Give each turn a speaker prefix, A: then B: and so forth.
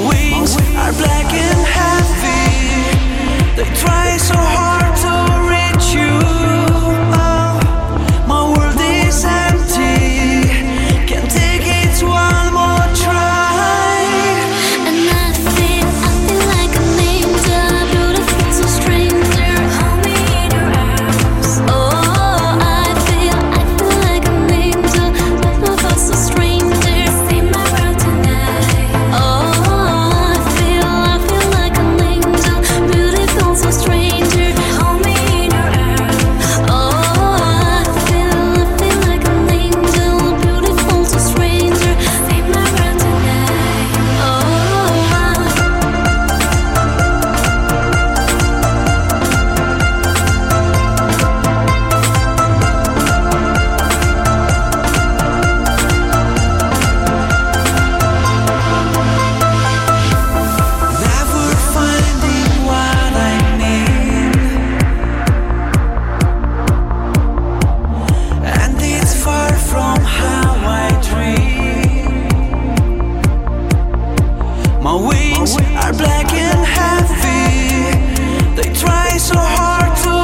A: wings are black and heavy. They try so hard to reach you. Oh, my world is empty. Can't take it one more try.
B: And I feel like an angel, beautiful, so stranger. Hold me in your arms. Oh, I feel like an angel, beautiful, so stranger. See my world tonight. Oh, I feel like an angel, beautiful, so stranger. Hold me in your arms. Oh, I feel like an angel, beautiful, so stranger. See my world tonight.
A: Never finding what I need, and it's far from how I dream. My wings are black and heavy. They try so hard to